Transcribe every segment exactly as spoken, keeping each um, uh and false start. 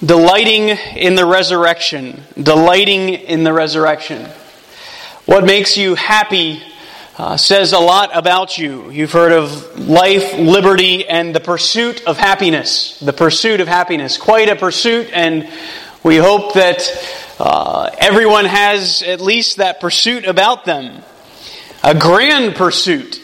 Delighting in the resurrection. Delighting in the resurrection. What makes you happy uh, says a lot about you. You've heard of life, liberty, and the pursuit of happiness. The pursuit of happiness. Quite a pursuit, and we hope that uh, everyone has at least that pursuit about them. A grand pursuit.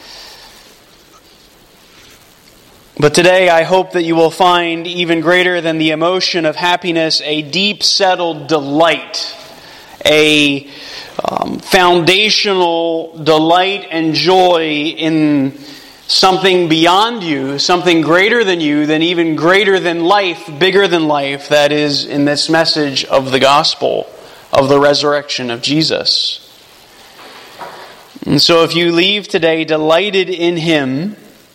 But today I hope that you will find even greater than the emotion of happiness, a deep settled delight, a um, foundational delight and joy in something beyond you, something greater than you, than even greater than life, bigger than life, that is in this message of the gospel, of the resurrection of Jesus. And so if you leave today delighted in Him,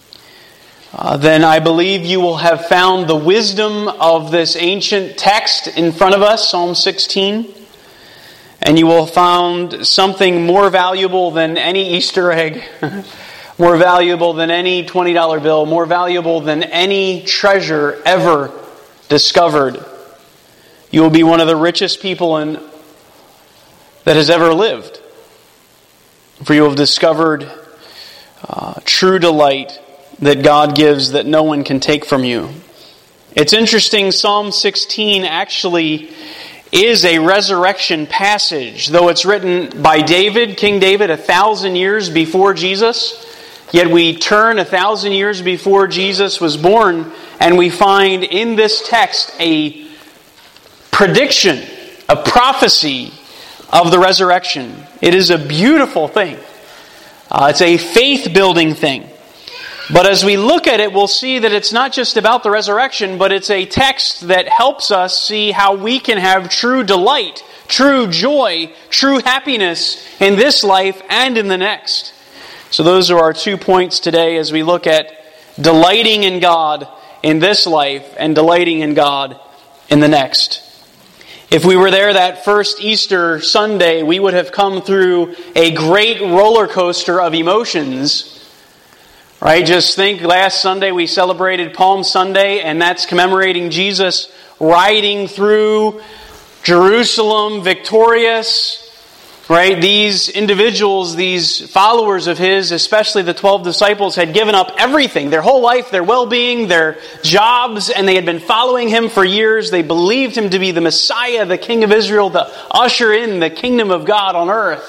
Uh, then I believe you will have found the wisdom of this ancient text in front of us, Psalm sixteen. And you will have found something more valuable than any Easter egg, more valuable than any twenty dollar bill, more valuable than any treasure ever discovered. You will be one of the richest people in, that has ever lived. For you have discovered uh, true delight that God gives that no one can take from you. It's interesting, Psalm sixteen actually is a resurrection passage. Though it's written by David, King David, a thousand years before Jesus, yet we turn a thousand years before Jesus was born, and we find in this text a prediction, a prophecy of the resurrection. It is a beautiful thing. Uh, it's a faith-building thing. But as we look at it, we'll see that it's not just about the resurrection, but it's a text that helps us see how we can have true delight, true joy, true happiness in this life and in the next. So those are our two points today as we look at delighting in God in this life and delighting in God in the next. If we were there that first Easter Sunday, we would have come through a great roller coaster of emotions. Right? Just think, last Sunday we celebrated Palm Sunday, and that's commemorating Jesus riding through Jerusalem victorious. Right? These individuals, these followers of His, especially the twelve disciples, had given up everything, their whole life, their well-being, their jobs, and they had been following Him for years. They believed Him to be the Messiah, the King of Israel, to usher in the kingdom of God on earth.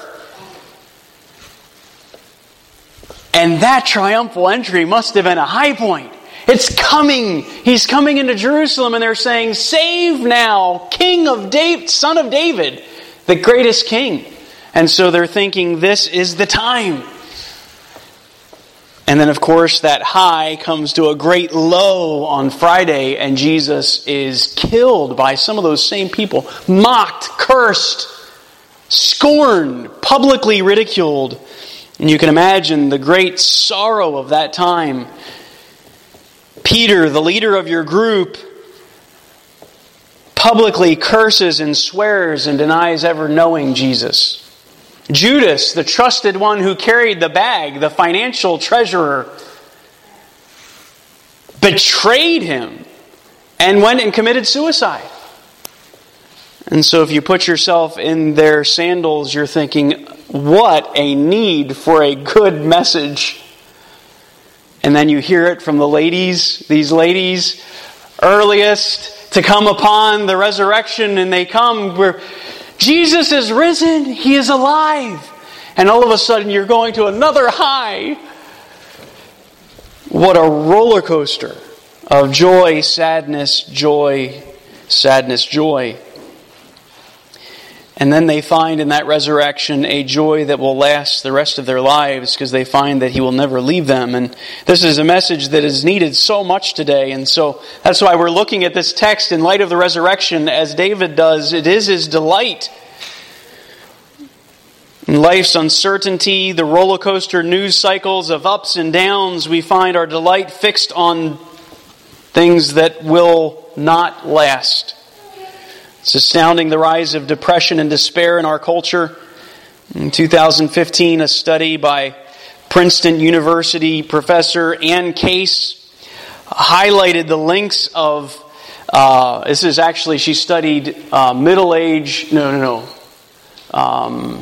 And that triumphal entry must have been a high point. It's coming. He's coming into Jerusalem, and they're saying, "Save now, King of David, Son of David, the greatest king." And so they're thinking, this is the time. And then, of course, that high comes to a great low on Friday, and Jesus is killed by some of those same people. Mocked, cursed, scorned, publicly ridiculed. And you can imagine the great sorrow of that time. Peter, the leader of your group, publicly curses and swears and denies ever knowing Jesus. Judas, the trusted one who carried the bag, the financial treasurer, betrayed Him and went and committed suicide. And so if you put yourself in their sandals, you're thinking, what a need for a good message. And then you hear it from the ladies, these ladies, earliest to come upon the resurrection, and they come where Jesus is risen, He is alive. And all of a sudden you're going to another high. What a roller coaster of joy, sadness, joy, sadness, joy. And then they find in that resurrection a joy that will last the rest of their lives, because they find that He will never leave them. And this is a message that is needed so much today. And so that's why we're looking at this text in light of the resurrection, as David does. It is his delight. In life's uncertainty, the roller coaster news cycles of ups and downs, we find our delight fixed on things that will not last. It's astounding, the rise of depression and despair in our culture. In two thousand fifteen, a study by Princeton University professor Ann Case highlighted the links of Uh, this is actually, she studied uh, middle age, no, no, no. Um,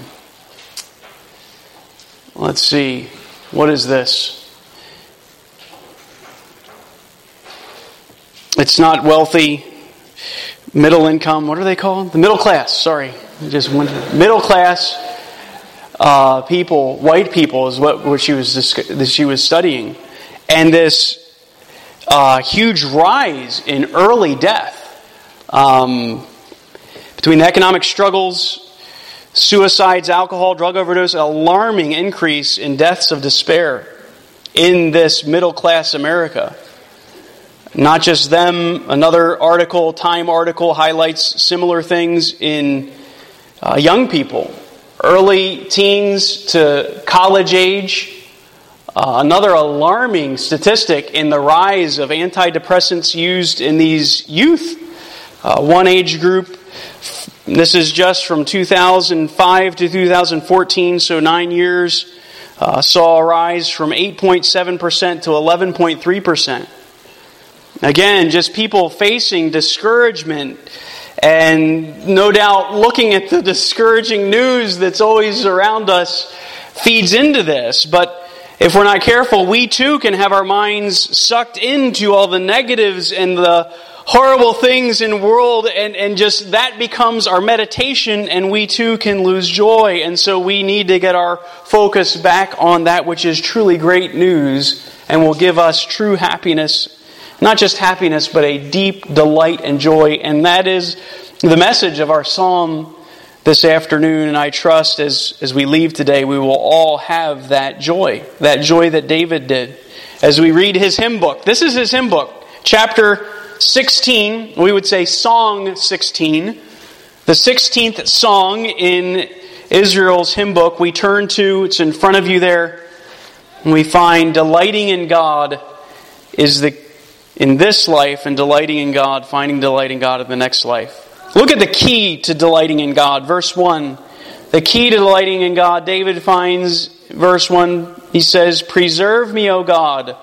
let's see, what is this? It's not wealthy, middle income, what are they called? The middle class, sorry. I just went middle class uh, people, white people is what, what she was she was studying. And this uh, huge rise in early death. Um, between the economic struggles, suicides, alcohol, drug overdose, alarming increase in deaths of despair in this middle class America. Not just them, another article, Time article, highlights similar things in uh, young people, early teens to college age. Uh, another alarming statistic in the rise of antidepressants used in these youth. Uh, one age group, this is just from two thousand five to two thousand fourteen, so nine years, uh, saw a rise from eight point seven percent to eleven point three percent. Again, just people facing discouragement and no doubt looking at the discouraging news that's always around us feeds into this. But if we're not careful, we too can have our minds sucked into all the negatives and the horrible things in the world, and, and just that becomes our meditation, and we too can lose joy. And so we need to get our focus back on that which is truly great news and will give us true happiness. Not just happiness, but a deep delight and joy. And that is the message of our psalm this afternoon. And I trust as, as we leave today, we will all have that joy. That joy that David did. As we read his hymn book. This is his hymn book. Chapter sixteen. We would say Song sixteen. The sixteenth song in Israel's hymn book. We turn to, it's in front of you there. And we find delighting in God is the in this life, and delighting in God, finding delight in God in the next life. Look at the key to delighting in God. Verse one. The key to delighting in God, David finds, verse one, he says, "Preserve me, O God,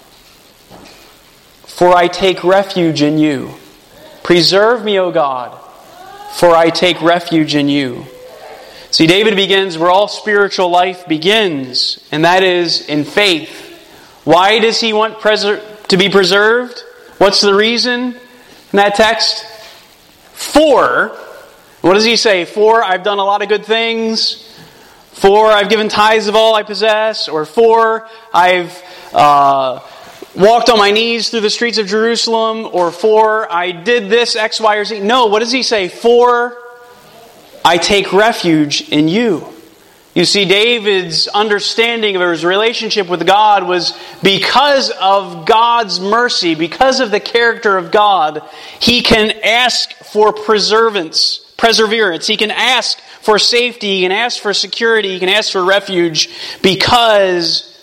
for I take refuge in you." Preserve me, O God, for I take refuge in you. See, David begins where all spiritual life begins, and that is in faith. Why does he want preser- to be preserved? What's the reason in that text? For, what does he say? For, I've done a lot of good things. For, I've given tithes of all I possess. Or for, I've uh, walked on my knees through the streets of Jerusalem. Or for, I did this, X, Y, or Z. No, what does he say? For, I take refuge in you. You see, David's understanding of his relationship with God was because of God's mercy, because of the character of God, he can ask for preservance, perseverance. He can ask for safety, he can ask for security, he can ask for refuge because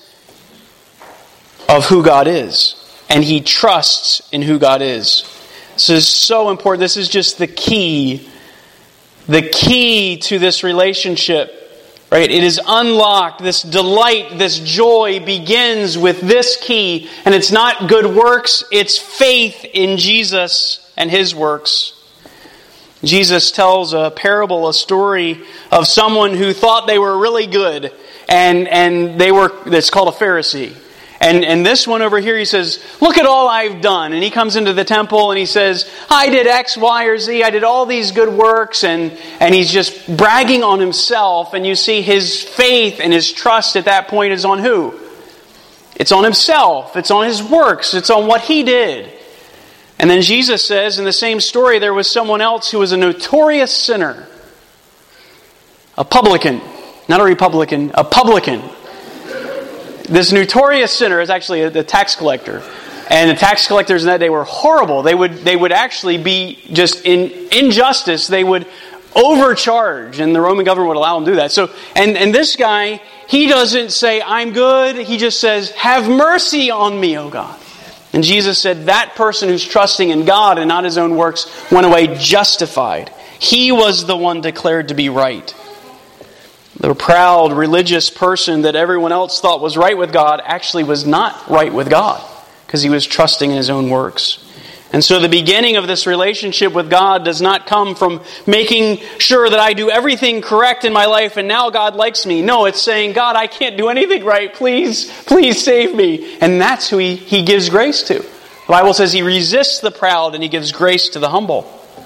of who God is. And he trusts in who God is. This is so important. This is just the key, the key to this relationship. Right? It is unlocked. This delight, this joy begins with this key. And it's not good works, it's faith in Jesus and His works. Jesus tells a parable, a story of someone who thought they were really good. And, and they were, it's called a Pharisee. And, and this one over here, he says, look at all I've done. And he comes into the temple and he says, I did X, Y, or Z. I did all these good works. And, and he's just bragging on himself. And you see his faith and his trust at that point is on who? It's on himself. It's on his works. It's on what he did. And then Jesus says in the same story, there was someone else who was a notorious sinner. A publican. Not a Republican, a publican. This notorious sinner is actually a, a tax collector. And the tax collectors in that day were horrible. They would they would actually be just in injustice. They would overcharge, and the Roman government would allow them to do that. So, and, and this guy, he doesn't say, I'm good. He just says, have mercy on me, O God. And Jesus said, that person who's trusting in God and not his own works went away justified. He was the one declared to be right. The proud religious person that everyone else thought was right with God actually was not right with God because he was trusting in his own works. And so the beginning of this relationship with God does not come from making sure that I do everything correct in my life and now God likes me. No, it's saying, God, I can't do anything right. Please, please save me. And that's who he, he gives grace to. The Bible says he resists the proud and he gives grace to the humble.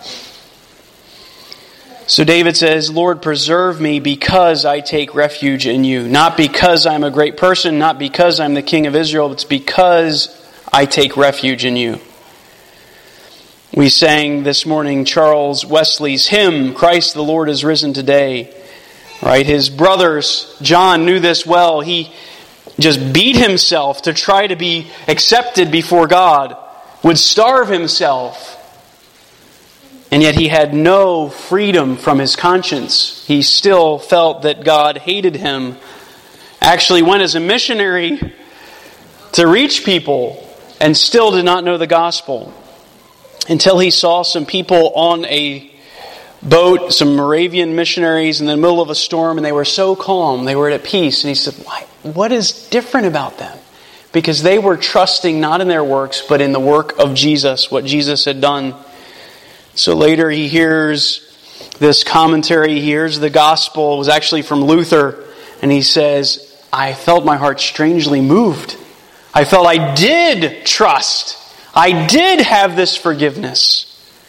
So David says, Lord, preserve me because I take refuge in you. Not because I'm a great person, not because I'm the king of Israel, it's because I take refuge in you. We sang this morning Charles Wesley's hymn, Christ the Lord is risen today. Right? His brothers, John, knew this well. He just beat himself to try to be accepted before God, would starve himself. And yet he had no freedom from his conscience. He still felt that God hated him. Actually went as a missionary to reach people and still did not know the gospel. Until he saw some people on a boat, some Moravian missionaries in the middle of a storm, and they were so calm, they were at peace. And he said, Why? What is different about them? Because they were trusting not in their works, but in the work of Jesus, what Jesus had done. So later he hears this commentary, he hears the gospel. It was actually from Luther, and he says, I felt my heart strangely moved. I felt I did trust. I did have this forgiveness.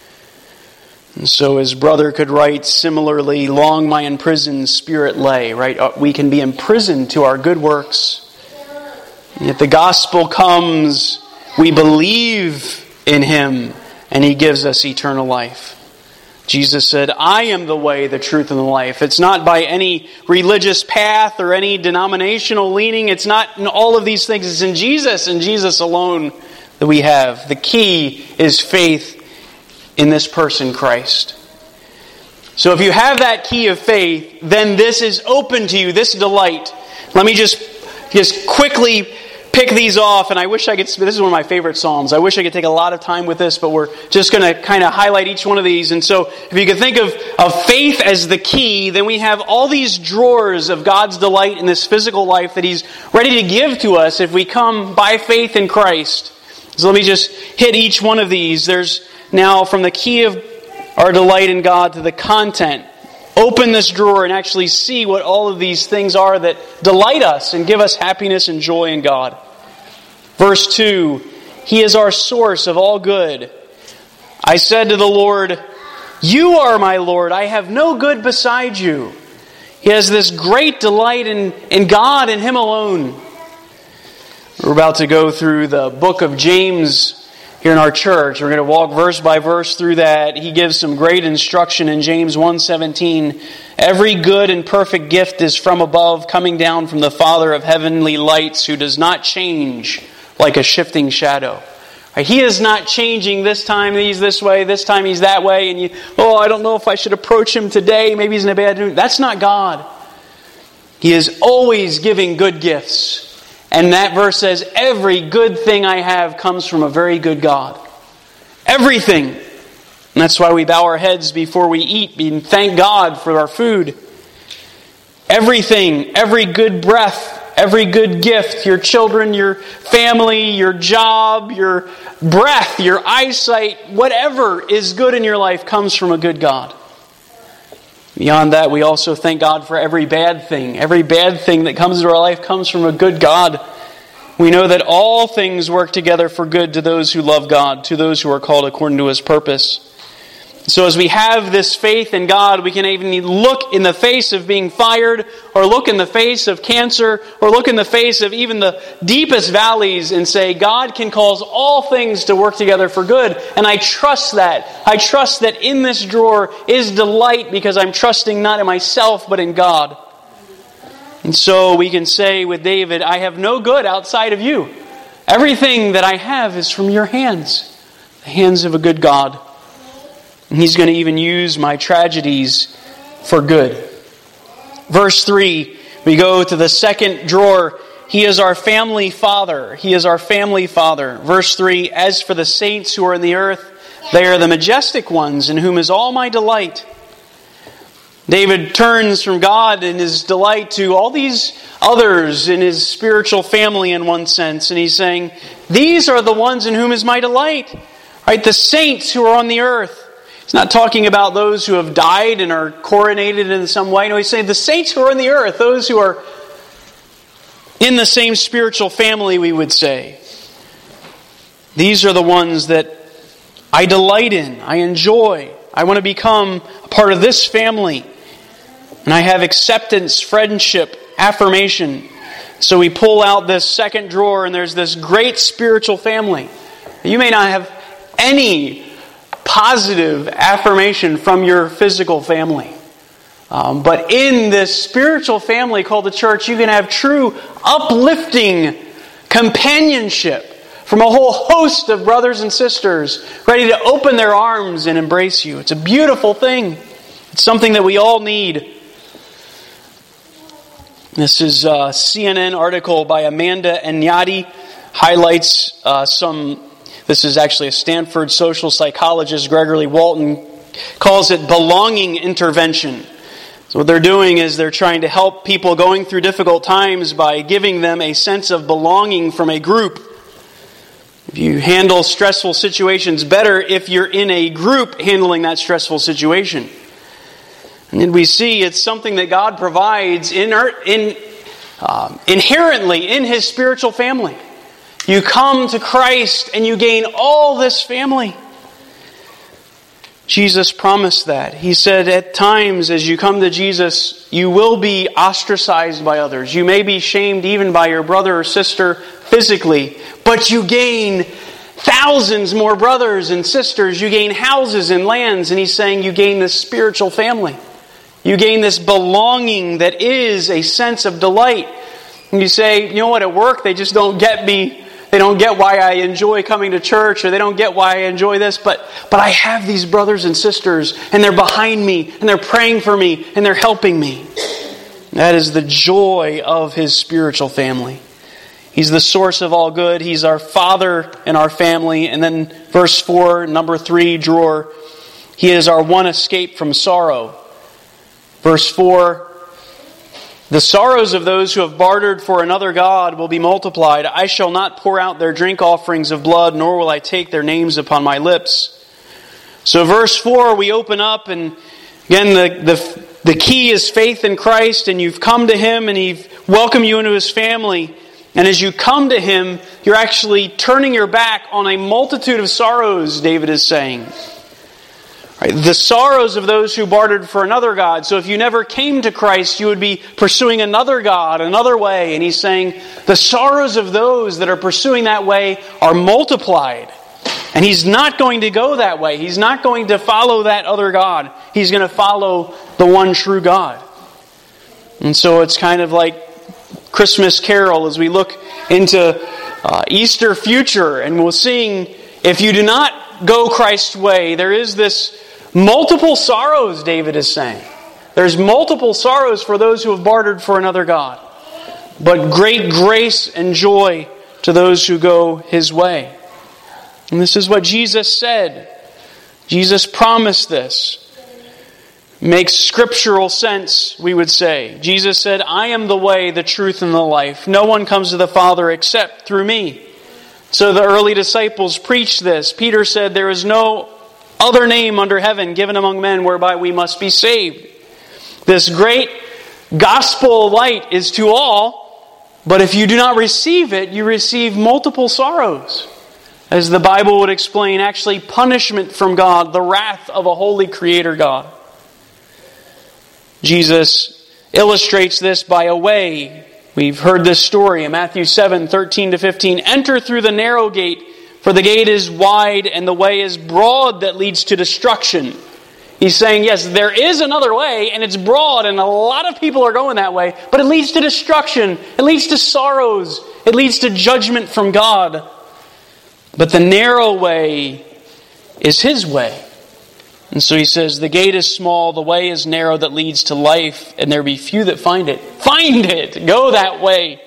And so his brother could write similarly, long my imprisoned spirit lay, right? We can be imprisoned to our good works. And yet the gospel comes, we believe in Him, and He gives us eternal life. Jesus said, I am the way, the truth, and the life. It's not by any religious path or any denominational leaning. It's not in all of these things. It's in Jesus and Jesus alone that we have. The key is faith in this person, Christ. So if you have that key of faith, then this is open to you, this delight. Let me just, just quickly pick these off, and I wish I could, this is one of my favorite Psalms. I wish I could take a lot of time with this, but we're just going to kind of highlight each one of these. And so if you could think of, of faith as the key, then we have all these drawers of God's delight in this physical life that He's ready to give to us if we come by faith in Christ. So let me just hit each one of these. There's now from the key of our delight in God to the content. Open this drawer and actually see what all of these things are that delight us and give us happiness and joy in God. Verse two, He is our source of all good. I said to the Lord, You are my Lord, I have no good beside you. He has this great delight in, in God and Him alone. We're about to go through the book of James here in our church. We're going to walk verse by verse through that. He gives some great instruction in James one seventeen. Every good and perfect gift is from above, coming down from the Father of heavenly lights, who does not change like a shifting shadow. He is not changing. This time He's this way, this time He's that way, and you, oh, I don't know if I should approach Him today. Maybe He's in a bad mood. That's not God. He is always giving good gifts. And that verse says, every good thing I have comes from a very good God. Everything. And that's why we bow our heads before we eat and thank God for our food. Everything, every good breath, every good gift, your children, your family, your job, your breath, your eyesight, whatever is good in your life comes from a good God. Beyond that, we also thank God for every bad thing. Every bad thing that comes into our life comes from a good God. We know that all things work together for good to those who love God, to those who are called according to His purpose. So as we have this faith in God, we can even look in the face of being fired, or look in the face of cancer, or look in the face of even the deepest valleys and say, God can cause all things to work together for good. And I trust that. I trust that in this drawer is delight because I'm trusting not in myself but in God. And so we can say with David, I have no good outside of you. Everything that I have is from your hands, the hands of a good God. And He's going to even use my tragedies for good. Verse three, we go to the second drawer. He is our family Father. He is our family Father. Verse three, as for the saints who are in the earth, they are the majestic ones in whom is all my delight. David turns from God in his delight to all these others in his spiritual family in one sense. And he's saying, these are the ones in whom is my delight. Right? The saints who are on the earth. He's not talking about those who have died and are coronated in some way. No, he's saying the saints who are on the earth, those who are in the same spiritual family, we would say. These are the ones that I delight in, I enjoy. I want to become a part of this family. And I have acceptance, friendship, affirmation. So we pull out this second drawer and there's this great spiritual family. You may not have any positive affirmation from your physical family. Um, but in this spiritual family called the church, you can have true uplifting companionship from a whole host of brothers and sisters ready to open their arms and embrace you. It's a beautiful thing. It's something that we all need. This is a C N N article by Amanda Enyadi. Highlights uh, some, this is actually a Stanford social psychologist, Gregory Walton, calls it belonging intervention. So what they're doing is they're trying to help people going through difficult times by giving them a sense of belonging from a group. If you handle stressful situations better if you're in a group handling that stressful situation. And then we see it's something that God provides in, in, um, inherently in His spiritual family. You come to Christ and you gain all this family. Jesus promised that. He said at times as you come to Jesus, you will be ostracized by others. You may be shamed even by your brother or sister physically, but you gain thousands more brothers and sisters. You gain houses and lands, and He's saying you gain this spiritual family. You gain this belonging that is a sense of delight. And you say, you know what, at work they just don't get me. They don't get why I enjoy coming to church, or they don't get why I enjoy this, but, but I have these brothers and sisters, and they're behind me, and they're praying for me, and they're helping me. That is the joy of His spiritual family. He's the source of all good. He's our Father in our family. And then verse four, number three drawer, He is our one escape from sorrow. Verse four, the sorrows of those who have bartered for another god will be multiplied. I shall not pour out their drink offerings of blood, nor will I take their names upon my lips. So verse four, we open up, and again, the, the, the key is faith in Christ, and you've come to Him, and He's welcomed you into His family. And as you come to Him, you're actually turning your back on a multitude of sorrows, David is saying. Right, the sorrows of those who bartered for another god. So if you never came to Christ, you would be pursuing another god, another way. And He's saying the sorrows of those that are pursuing that way are multiplied. And He's not going to go that way. He's not going to follow that other god. He's going to follow the one true God. And so it's kind of like Christmas Carol as we look into uh, Easter future, and we'll sing, if you do not go Christ's way, there is this multiple sorrows, David is saying. There's multiple sorrows for those who have bartered for another god, but great grace and joy to those who go His way. And this is what Jesus said. Jesus promised this. Makes scriptural sense, we would say. Jesus said, I am the way, the truth, and the life. No one comes to the Father except through me. So the early disciples preached this. Peter said, there is no other name under heaven given among men whereby we must be saved. This great gospel light is to all, but if you do not receive it, you receive multiple sorrows. As the Bible would explain, actually punishment from God, the wrath of a holy Creator God. Jesus illustrates this by a way. We've heard this story in Matthew seven, thirteen to fifteen. Enter through the narrow gate, for the gate is wide and the way is broad that leads to destruction. He's saying, yes, there is another way, and it's broad, and a lot of people are going that way, but it leads to destruction. It leads to sorrows. It leads to judgment from God. But the narrow way is His way. And so He says, the gate is small, the way is narrow that leads to life, and there be few that find it. Find it! Go that way!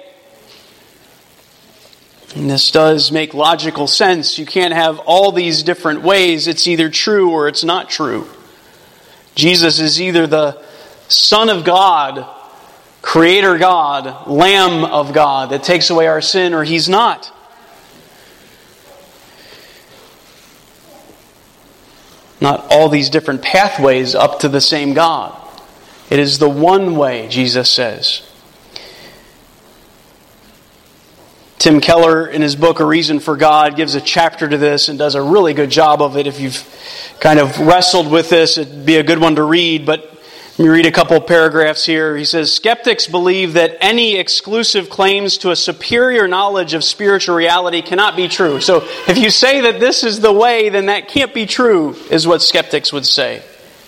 And this does make logical sense. You can't have all these different ways. It's either true or it's not true. Jesus is either the Son of God, Creator God, Lamb of God that takes away our sin, or He's not. Not all these different pathways up to the same God. It is the one way, Jesus says. Tim Keller, in his book, A Reason for God, gives a chapter to this and does a really good job of it. If you've kind of wrestled with this, it'd be a good one to read. But let me read a couple of paragraphs here. He says, skeptics believe that any exclusive claims to a superior knowledge of spiritual reality cannot be true. So if you say that this is the way, then that can't be true, is what skeptics would say.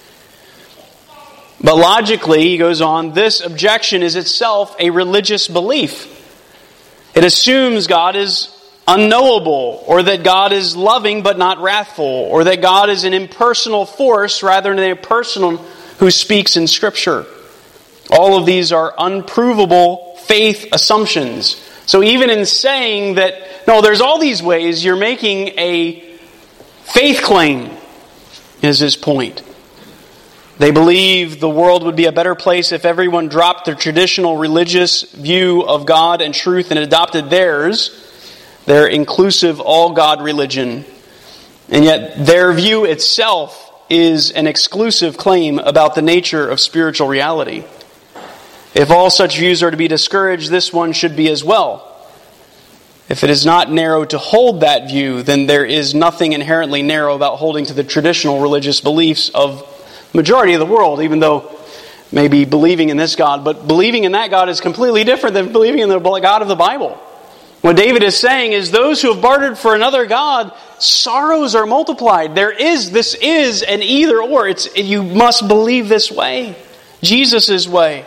But logically, he goes on, this objection is itself a religious belief. It assumes God is unknowable, or that God is loving but not wrathful, or that God is an impersonal force rather than a person who speaks in Scripture. All of these are unprovable faith assumptions. So even in saying that, no, there's all these ways, you're making a faith claim, is his point. They believe the world would be a better place if everyone dropped their traditional religious view of God and truth and adopted theirs, their inclusive all-God religion. And yet their view itself is an exclusive claim about the nature of spiritual reality. If all such views are to be discouraged, this one should be as well. If it is not narrow to hold that view, then there is nothing inherently narrow about holding to the traditional religious beliefs of majority of the world, even though maybe believing in this God, but believing in that God is completely different than believing in the God of the Bible. What David is saying is those who have bartered for another God, sorrows are multiplied. There is, this is an either or. It's, you must believe this way, Jesus' way.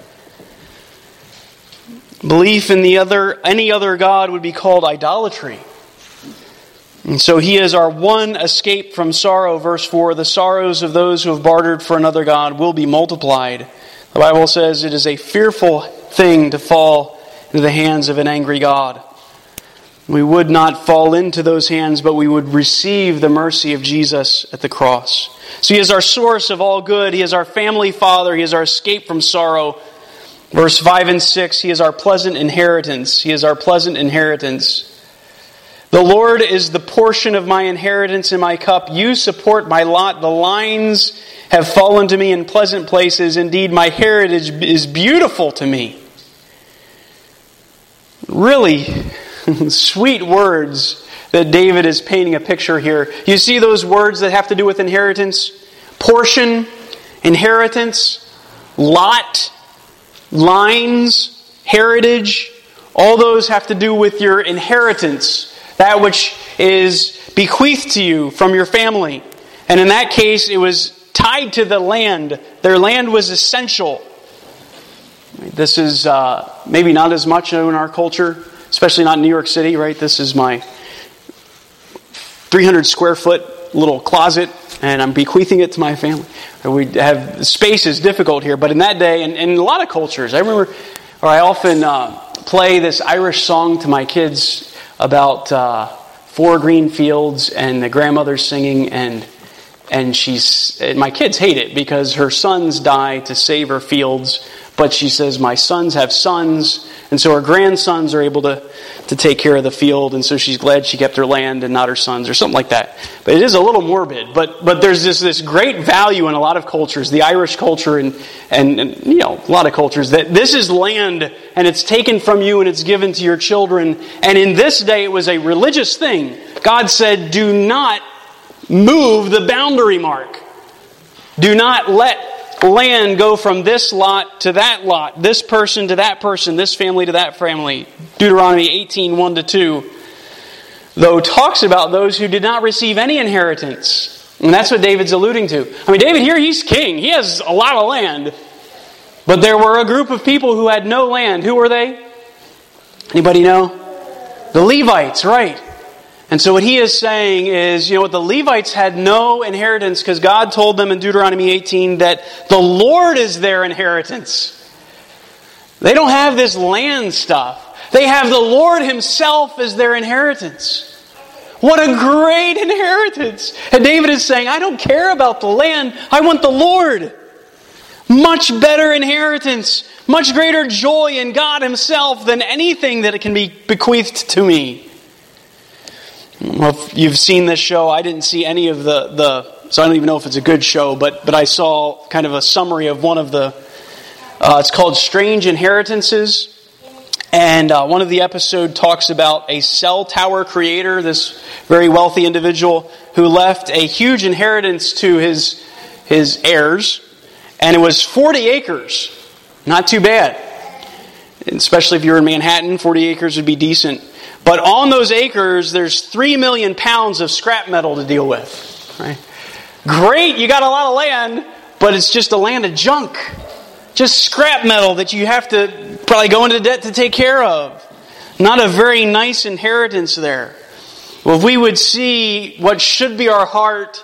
Belief in the other, any other God would be called idolatry. And so he is our one escape from sorrow. Verse four, the sorrows of those who have bartered for another God will be multiplied. The Bible says it is a fearful thing to fall into the hands of an angry God. We would not fall into those hands, but we would receive the mercy of Jesus at the cross. So he is our source of all good. He is our family father. He is our escape from sorrow. Verse five and six, he is our pleasant inheritance. He is our pleasant inheritance. The Lord is the portion of my inheritance in my cup. You support my lot. The lines have fallen to me in pleasant places. Indeed, my heritage is beautiful to me. Really sweet words that David is painting a picture here. You see those words that have to do with inheritance? Portion, inheritance, lot, lines, heritage. All those have to do with your inheritance. That which is bequeathed to you from your family. And in that case, it was tied to the land. Their land was essential. This is uh, maybe not as much in our culture, especially not in New York City, right? This is my three hundred square foot little closet, and I'm bequeathing it to my family. We have, space is difficult here, but in that day, and, and in a lot of cultures, I remember, or I often uh, play this Irish song to my kids about uh, four green fields and the grandmother singing, and and she's and my kids hate it because her sons die to save her fields, but she says my sons have sons, and so her grandsons are able to, to take care of the field, and so she's glad she kept her land and not her sons, or something like that. But it is a little morbid, but but there's this this great value in a lot of cultures, the Irish culture and, and, and you know, a lot of cultures, that this is land and it's taken from you and it's given to your children. And in this day it was a religious thing. God said, do not move the boundary mark. Do not let land go from this lot to that lot, this person to that person, this family to that family. Deuteronomy eighteen, one to two, though talks about those who did not receive any inheritance. And that's what David's alluding to. I mean, David here, he's king. He has a lot of land. But there were a group of people who had no land. Who were they? Anybody know? The Levites, right. And so what he is saying is, you know what, the Levites had no inheritance because God told them in Deuteronomy eighteen that the Lord is their inheritance. They don't have this land stuff. They have the Lord Himself as their inheritance. What a great inheritance. And David is saying, I don't care about the land. I want the Lord. Much better inheritance. Much greater joy in God Himself than anything that it can be bequeathed to me. Well, if you've seen this show, I didn't see any of the, the so I don't even know if it's a good show, but but I saw kind of a summary of one of the, uh, it's called Strange Inheritances. And uh, one of the episodes talks about a cell tower creator, this very wealthy individual who left a huge inheritance to his his heirs, and it was forty acres. Not too bad. Especially if you're in Manhattan, forty acres would be decent. But on those acres, there's three million pounds of scrap metal to deal with. Right? Great, you got a lot of land, but it's just a land of junk. Just scrap metal that you have to probably go into debt to take care of. Not a very nice inheritance there. Well, if we would see what should be our heart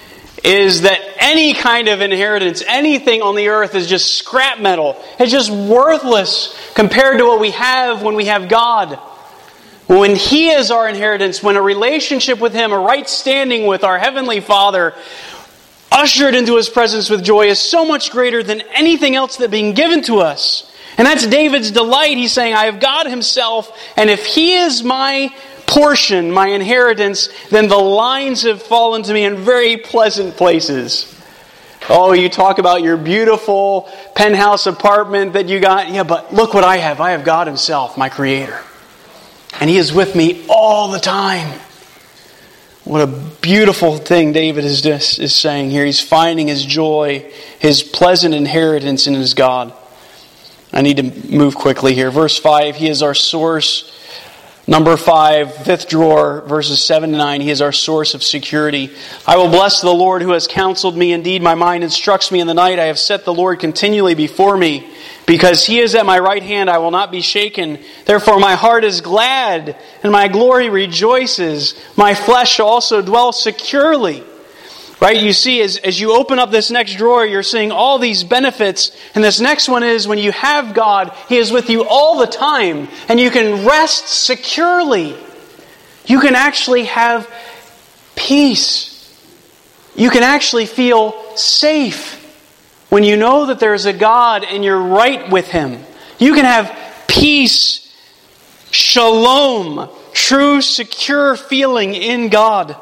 is that any kind of inheritance, anything on the earth is just scrap metal. It's just worthless compared to what we have when we have God. When He is our inheritance, when a relationship with Him, a right standing with our Heavenly Father, ushered into His presence with joy, is so much greater than anything else that's being given to us. And that's David's delight. He's saying, I have God Himself, and if He is my portion, my inheritance, then the lines have fallen to me in very pleasant places. Oh, you talk about your beautiful penthouse apartment that you got. Yeah, but look what I have. I have God Himself, my Creator. And He is with me all the time. What a beautiful thing David is just, is saying here. He's finding his joy, his pleasant inheritance in his God. I need to move quickly here. Verse five, He is our source. Number five, fifth drawer, verses seven to nine, He is our source of security. I will bless the Lord who has counseled me. Indeed, my mind instructs me in the night. I have set the Lord continually before me. Because He is at my right hand, I will not be shaken. Therefore my heart is glad, and my glory rejoices. My flesh also dwells securely. Right? You see, as, as you open up this next drawer, you're seeing all these benefits. And this next one is, when you have God, He is with you all the time. And you can rest securely. You can actually have peace. You can actually feel safe when you know that there is a God and you're right with Him. You can have peace, shalom, true, secure feeling in God.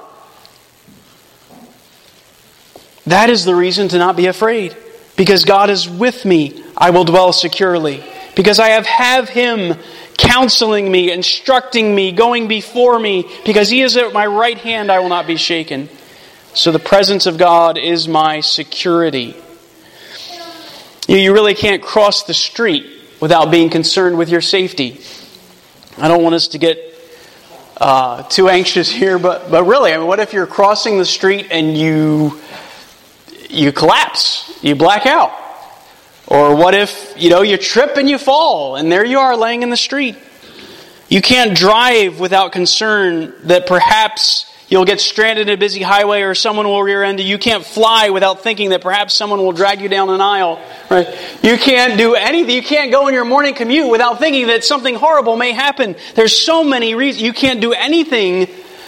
That is the reason to not be afraid. Because God is with me, I will dwell securely. Because I have, have Him counseling me, instructing me, going before me. Because He is at my right hand, I will not be shaken. So the presence of God is my security. You really can't cross the street without being concerned with your safety. I don't want us to get uh, too anxious here, but but really, I mean, what if you're crossing the street and you you collapse, you black out? Or what if, you know, you trip and you fall, and there you are laying in the street? You can't drive without concern that perhaps you'll get stranded in a busy highway or someone will rear end you. You can't fly without thinking that perhaps someone will drag you down an aisle. Right? You can't do anything. You can't go on your morning commute without thinking that something horrible may happen. There's so many reasons. You can't do anything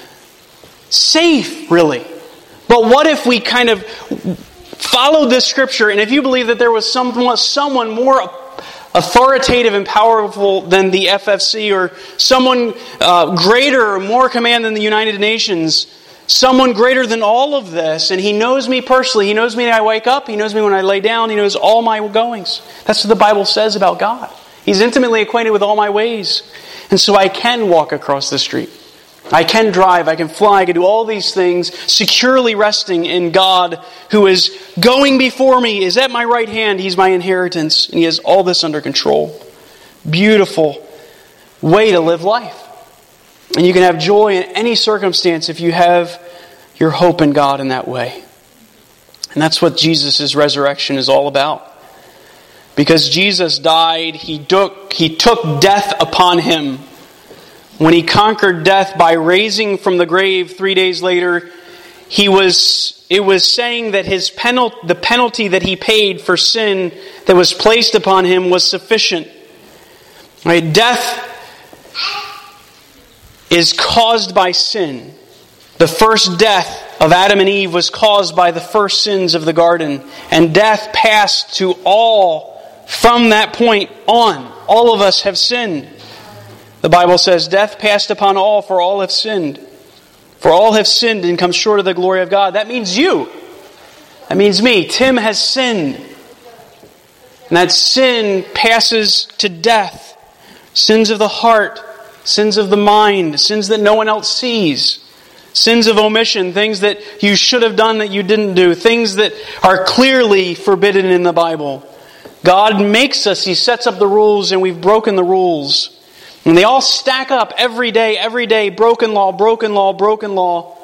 safe, really. But what if we kind of followed this scripture, and if you believe that there was someone, someone more authoritative and powerful than the F F C, or someone uh, greater or more command than the United Nations, someone greater than all of this, and He knows me personally. He knows me when I wake up. He knows me when I lay down. He knows all my goings. That's what the Bible says about God. He's intimately acquainted with all my ways. And so I can walk across the street. I can drive, I can fly, I can do all these things, securely resting in God who is going before me, is at my right hand. He's my inheritance, and He has all this under control. Beautiful way to live life. And you can have joy in any circumstance if you have your hope in God in that way. And that's what Jesus' resurrection is all about. Because Jesus died, He took, he took death upon Him. When He conquered death by raising from the grave three days later, he was it was saying that his penalty, the penalty that He paid for sin that was placed upon Him was sufficient. Right? Death is caused by sin. The first death of Adam and Eve was caused by the first sins of the garden, and death passed to all from that point on. All of us have sinned. The Bible says, death passed upon all, for all have sinned. For all have sinned and come short of the glory of God. That means you. That means me. Tim has sinned. And that sin passes to death. Sins of the heart, sins of the mind, sins that no one else sees. Sins of omission, things that you should have done that you didn't do. Things that are clearly forbidden in the Bible. God makes us, He sets up the rules, and we've broken the rules. And they all stack up every day, every day. Broken law, broken law, broken law.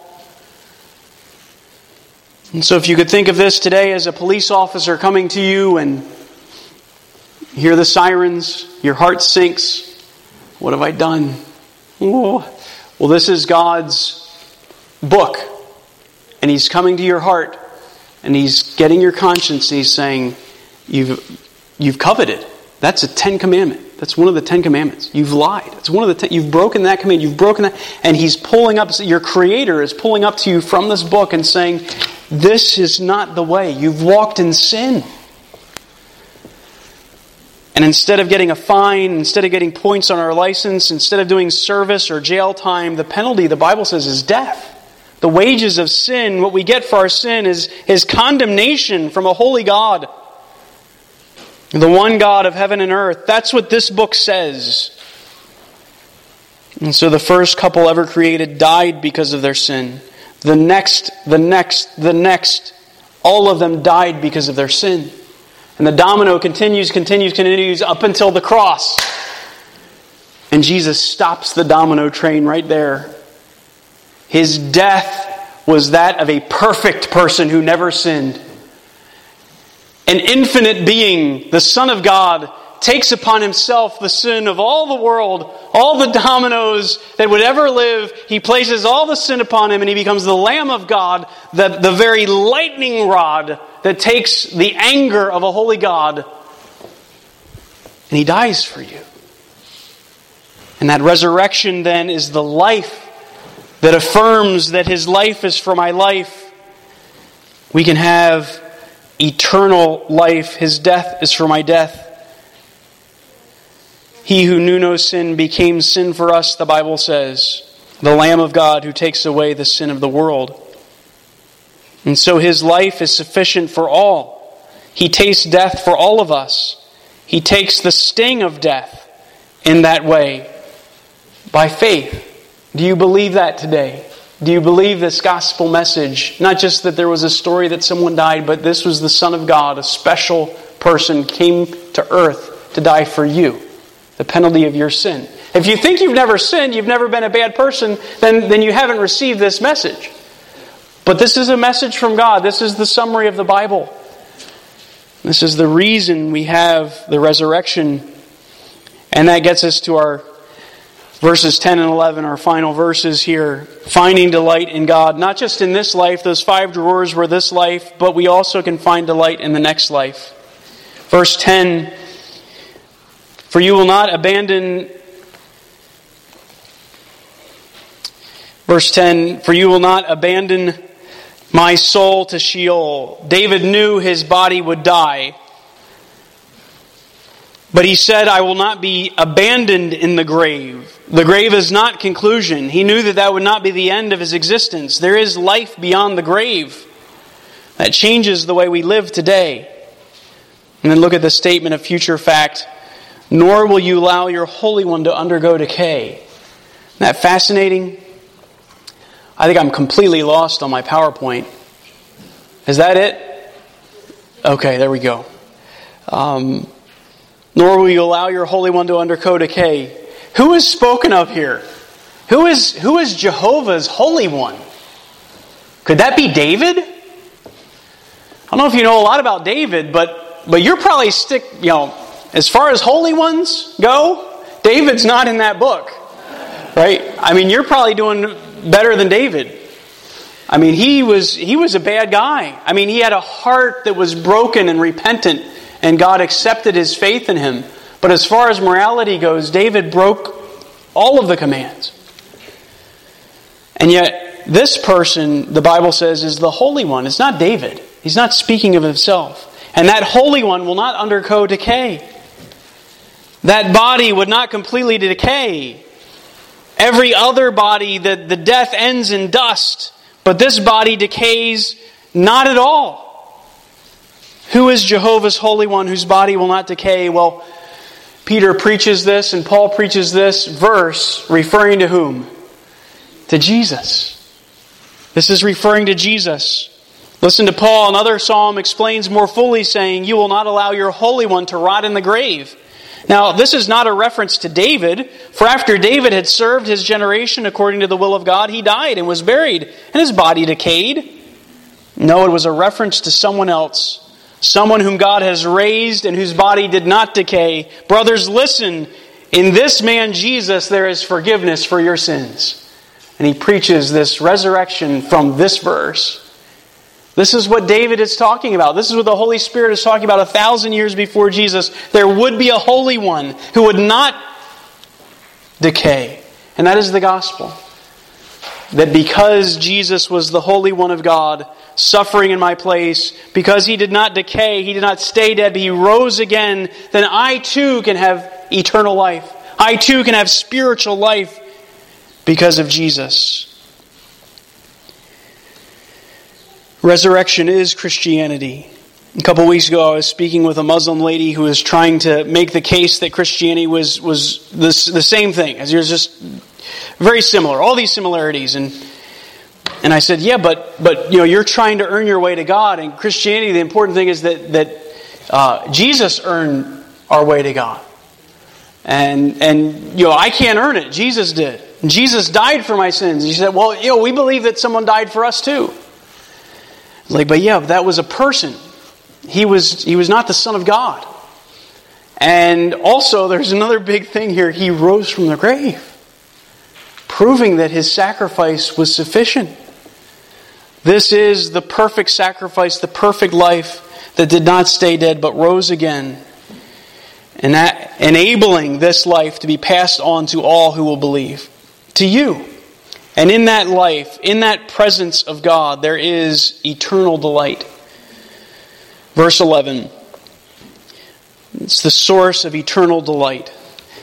And so if you could think of this today as a police officer coming to you and you hear the sirens, your heart sinks. What have I done? Oh. Well, this is God's book. And He's coming to your heart. And He's getting your conscience. And He's saying, you've, you've coveted. That's a Ten Commandment. That's one of the Ten Commandments. You've lied. It's one of the ten, you've broken that command. You've broken that. And He's pulling up, your Creator is pulling up to you from this book and saying, this is not the way. You've walked in sin. And instead of getting a fine, instead of getting points on our license, instead of doing service or jail time, the penalty, the Bible says, is death. The wages of sin, what we get for our sin is, is condemnation from a holy God. The one God of heaven and earth. That's what this book says. And so the first couple ever created died because of their sin. The next, the next, the next, all of them died because of their sin. And the domino continues, continues, continues up until the cross. And Jesus stops the domino train right there. His death was that of a perfect person who never sinned. An infinite being, the Son of God, takes upon Himself the sin of all the world, all the dominoes that would ever live. He places all the sin upon Him, and He becomes the Lamb of God, the, the very lightning rod that takes the anger of a holy God. And He dies for you. And that resurrection then is the life that affirms that His life is for my life. We can have eternal life. His death is for my death. He who knew no sin became sin for us, the Bible says. The Lamb of God who takes away the sin of the world. And so His life is sufficient for all. He tastes death for all of us. He takes the sting of death in that way. By faith. Do you believe that today? Do you believe this gospel message? Not just that there was a story that someone died, but this was the Son of God, a special person, came to earth to die for you. The penalty of your sin. If you think you've never sinned, you've never been a bad person, then, then you haven't received this message. But this is a message from God. This is the summary of the Bible. This is the reason we have the resurrection. And that gets us to our verses ten and eleven, our final verses here. Finding delight in God, not just in this life, those five drawers were this life, but we also can find delight in the next life. Verse ten, for you will not abandon, verse ten, for you will not abandon my soul to Sheol. David knew his body would die. But he said, I will not be abandoned in the grave. The grave is not conclusion. He knew that that would not be the end of his existence. There is life beyond the grave. That changes the way we live today. And then look at the statement of future fact. Nor will you allow your Holy One to undergo decay. Isn't that fascinating? I think I'm completely lost on my PowerPoint. Is that it? Okay, there we go. Um... Nor will you allow your Holy One to undergo decay. Who is spoken of here? Who is, who is Jehovah's Holy One? Could that be David? I don't know if you know a lot about David, but, but you're probably stick, you know, as far as Holy Ones go, David's not in that book. Right? I mean, you're probably doing better than David. I mean, he was, he was a bad guy. I mean, he had a heart that was broken and repentant. And God accepted his faith in him. But as far as morality goes, David broke all of the commands. And yet, this person, the Bible says, is the Holy One. It's not David. He's not speaking of himself. And that Holy One will not undergo decay. That body would not completely decay. Every other body, the, the death ends in dust. But this body decays not at all. Who is Jehovah's Holy One whose body will not decay? Well, Peter preaches this and Paul preaches this verse referring to whom? To Jesus. This is referring to Jesus. Listen to Paul. Another psalm explains more fully, saying, "You will not allow your Holy One to rot in the grave." Now, this is not a reference to David, for after David had served his generation according to the will of God, he died and was buried, and his body decayed. No, it was a reference to someone else. Someone whom God has raised and whose body did not decay. Brothers, listen. In this man Jesus there is forgiveness for your sins. And he preaches this resurrection from this verse. This is what David is talking about. This is what the Holy Spirit is talking about a thousand years before Jesus. There would be a Holy One who would not decay. And that is the gospel. That because Jesus was the Holy One of God, suffering in my place, because He did not decay, He did not stay dead, but He rose again, then I too can have eternal life. I too can have spiritual life because of Jesus. Resurrection is Christianity. A couple weeks ago I was speaking with a Muslim lady who was trying to make the case that Christianity was, was this, the same thing. As you're just very similar, all these similarities. And and I said, yeah, but but you know, you're trying to earn your way to God. And Christianity, the important thing is that that uh, Jesus earned our way to God. And and you know, I can't earn it. Jesus did. And Jesus died for my sins. He said, well, you know, we believe that someone died for us too. Like, but yeah, that was a person. He was he was not the Son of God. And also, there's another big thing here. He rose from the grave, proving that His sacrifice was sufficient. This is the perfect sacrifice, the perfect life that did not stay dead but rose again, and that enabling this life to be passed on to all who will believe, to you. And in that life, in that presence of God, there is eternal delight. Verse eleven. It's the source of eternal delight.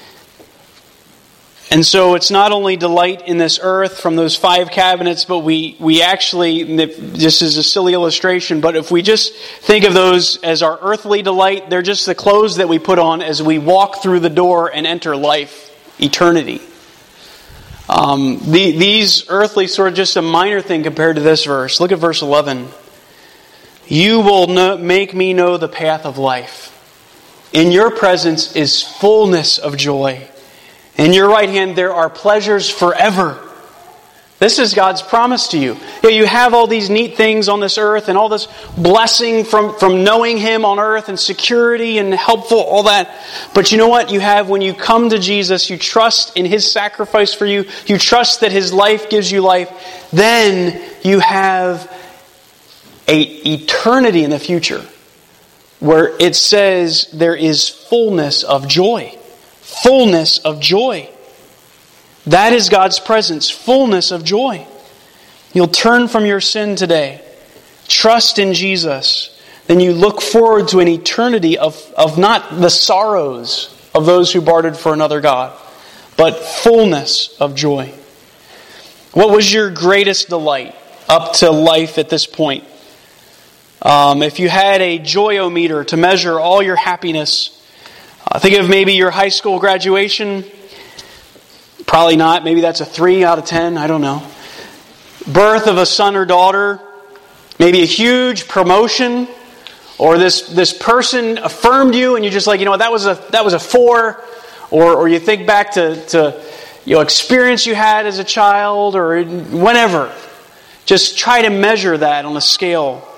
And so it's not only delight in this earth from those five cabinets, but we, we actually, this is a silly illustration, but if we just think of those as our earthly delight, they're just the clothes that we put on as we walk through the door and enter life, eternity. Um, the, these earthly sort of just a minor thing compared to this verse. Look at verse eleven. You will know, make me know the path of life. In your presence is fullness of joy. In your right hand there are pleasures forever. This is God's promise to you. You know, you have all these neat things on this earth and all this blessing from, from knowing Him on earth and security and helpful, all that. But you know what you have when you come to Jesus? You trust in His sacrifice for you. You trust that His life gives you life. Then you have an eternity in the future where it says there is fullness of joy. Fullness of joy. That is God's presence, fullness of joy. You'll turn from your sin today. Trust in Jesus. Then you look forward to an eternity of, of not the sorrows of those who bartered for another God, but fullness of joy. What was your greatest delight up to life at this point? Um, if you had a joyometer to measure all your happiness, uh, think of maybe your high school graduation. Probably not. Maybe that's a three out of ten. I don't know. Birth of a son or daughter. Maybe a huge promotion. Or this, this person affirmed you and you're just like, you know what, that was a that was a four. Or or you think back to, to you know, experience you had as a child or whenever. Just try to measure that on a scale.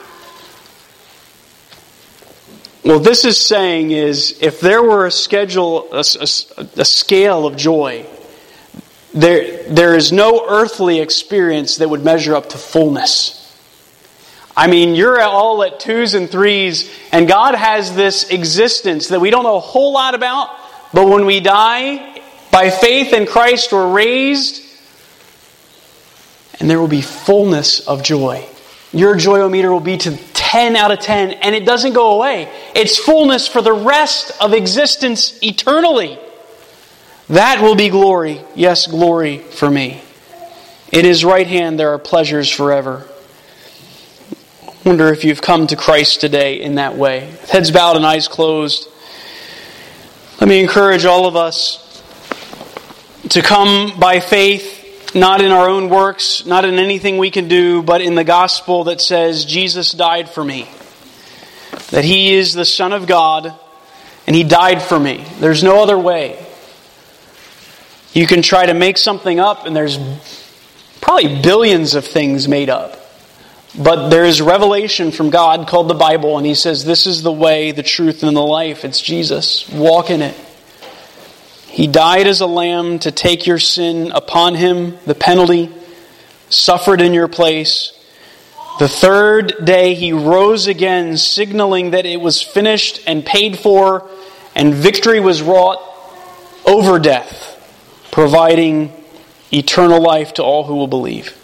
Well, this is saying is, if there were a schedule, a, a, a scale of joy, there there is no earthly experience that would measure up to fullness. I mean, you're all at twos and threes, and God has this existence that we don't know a whole lot about, but when we die, by faith in Christ, we're raised, and there will be fullness of joy. Your joyometer will be to ten out of ten, and it doesn't go away. It's fullness for the rest of existence eternally. That will be glory. Yes, glory for me. In His right hand there are pleasures forever. I wonder if you've come to Christ today in that way. Heads bowed and eyes closed. Let me encourage all of us to come by faith, not in our own works, not in anything we can do, but in the gospel that says Jesus died for me. That He is the Son of God, and He died for me. There's no other way. You can try to make something up, and there's probably billions of things made up. But there is revelation from God called the Bible, and He says this is the way, the truth, and the life. It's Jesus. Walk in it. He died as a lamb to take your sin upon Him, the penalty, suffered in your place. The third day He rose again, signaling that it was finished and paid for, and victory was wrought over death, providing eternal life to all who will believe.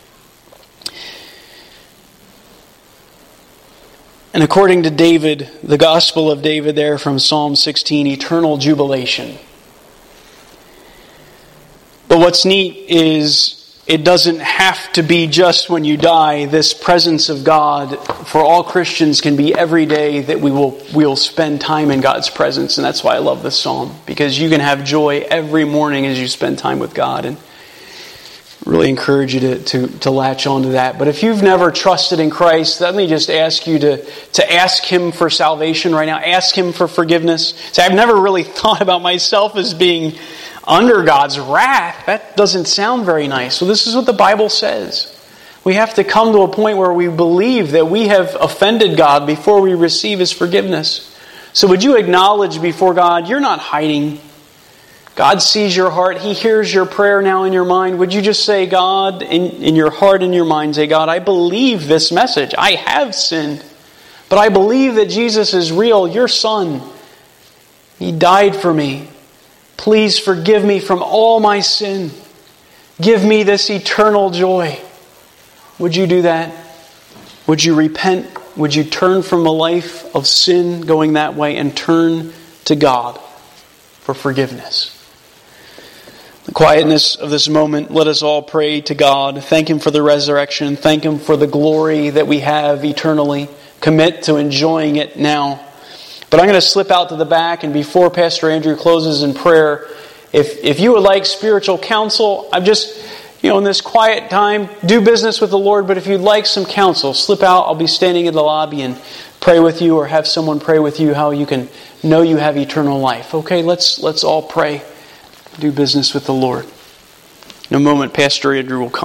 And according to David, the Gospel of David there from Psalm sixteen, eternal jubilation. But what's neat is it doesn't have to be just when you die. This presence of God for all Christians can be every day that we will we'll spend time in God's presence. And that's why I love this psalm, because you can have joy every morning as you spend time with God. And really encourage you to, to, to latch onto that. But if you've never trusted in Christ, let me just ask you to, to ask Him for salvation right now. Ask Him for forgiveness. Say, I've never really thought about myself as being under God's wrath. That doesn't sound very nice. So this is what the Bible says. We have to come to a point where we believe that we have offended God before we receive His forgiveness. So would you acknowledge before God, you're not hiding. God sees your heart. He hears your prayer now in your mind. Would you just say, God, in, in your heart and your mind, say, God, I believe this message. I have sinned. But I believe that Jesus is real, your Son. He died for me. Please forgive me from all my sin. Give me this eternal joy. Would you do that? Would you repent? Would you turn from a life of sin going that way and turn to God for forgiveness? The quietness of this moment, let us all pray to God. Thank Him for the resurrection. Thank Him for the glory that we have eternally. Commit to enjoying it now. But I'm going to slip out to the back, and before Pastor Andrew closes in prayer, if if you would like spiritual counsel, I'm just, you know, in this quiet time, do business with the Lord, but if you'd like some counsel, slip out. I'll be standing in the lobby and pray with you, or have someone pray with you how you can know you have eternal life. Okay, let's let's all pray. Do business with the Lord. In a moment, Pastor Andrew will come.